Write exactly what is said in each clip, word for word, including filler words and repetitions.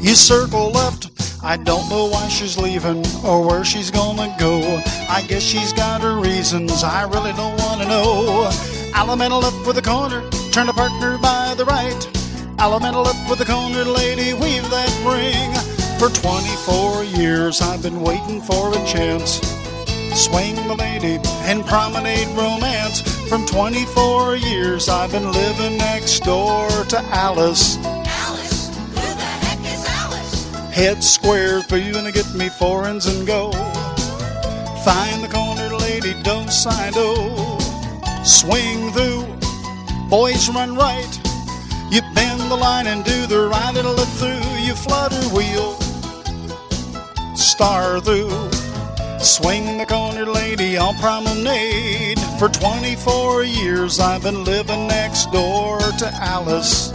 You circle left, I don't know why she's leaving or where she's gonna go. I guess she's got her reasons, I really don't wanna know. Alameda left with the corner, turn a partner by the right. Alameda left with the corner, lady, weave that ring. For twenty-four years I've been waiting for a chance. Swing the lady and promenade romance. From twenty-four years I've been living next door to Alice. Alice? Who the heck is Alice? Head squares, but you gonna get me foreigns and go. Find the corner, lady, don't sign, oh. Swing through, boys run right. You bend the line and do the right and look through. You flutter wheel, star through. Swing the corner, lady, on promenade. For twenty-four years I've been living next door to Alice.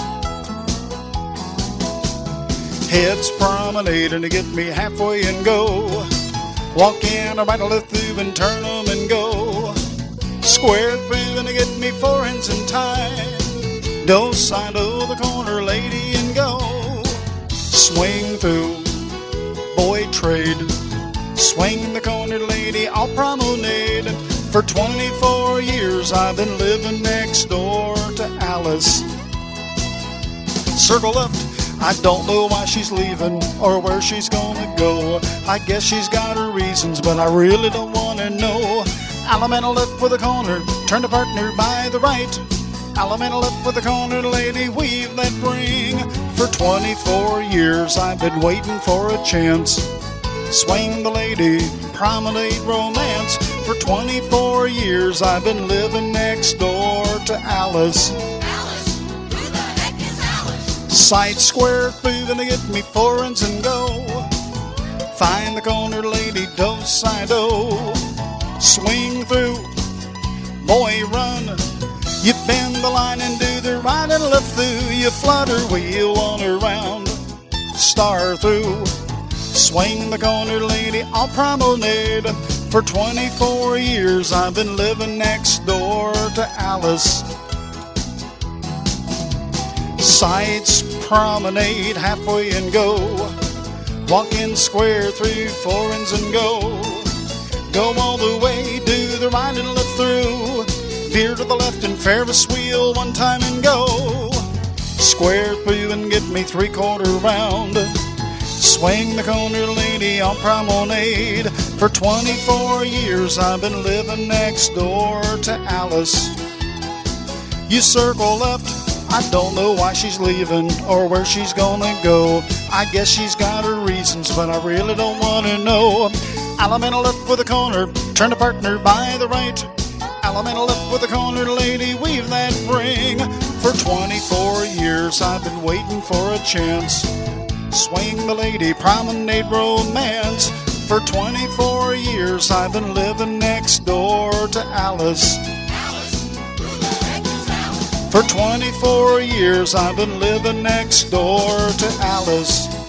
Heads promenade to get me halfway and go. Walk in, a right, a left through and turn them and go. Square through and get me four ends in time. Don't side of the corner, lady, and go. Swing through, boy trade. Swing the corner, lady, I'll promenade. For twenty-four years I've been living next door to Alice. Circle left, I don't know why she's leaving or where she's gonna go. I guess she's got her reasons, but I really don't wanna know. Alameda left with a corner, turn a partner by the right. Alameda left with a corner, lady, weave that ring. For twenty-four years I've been waiting for a chance. Swing the lady, promenade romance. For twenty-four years I've been living next door to Alice. Alice? Who the heck is Alice? Side square through, gonna get me foreigns and go. Find the corner, lady, don't side, oh. Swing through, boy run. You bend the line and do the right and left through. You flutter wheel on around, star through. Swing the corner, lady, I'll promenade. For twenty-four years I've been living next door to Alice. Sides promenade halfway and go. Walk in square through foreigns and go. Go all the way, do the right and left through. Veer to the left and Ferris wheel one time and go. Square through and get me three-quarter round. Swing the corner, lady, on promenade. For twenty-four years I've been living next door to Alice. You circle left, I don't know why she's leaving or where she's gonna go. I guess she's got her reasons, but I really don't wanna know. Alameda left with a corner, turn a partner by the right. Alameda left with a corner, lady, weave that ring. For twenty-four years I've been waiting for a chance. Swing the lady, promenade romance. For twenty-four years I've been living next door to Alice. Alice? Who the heck is Alice? For twenty-four years I've been living next door to Alice.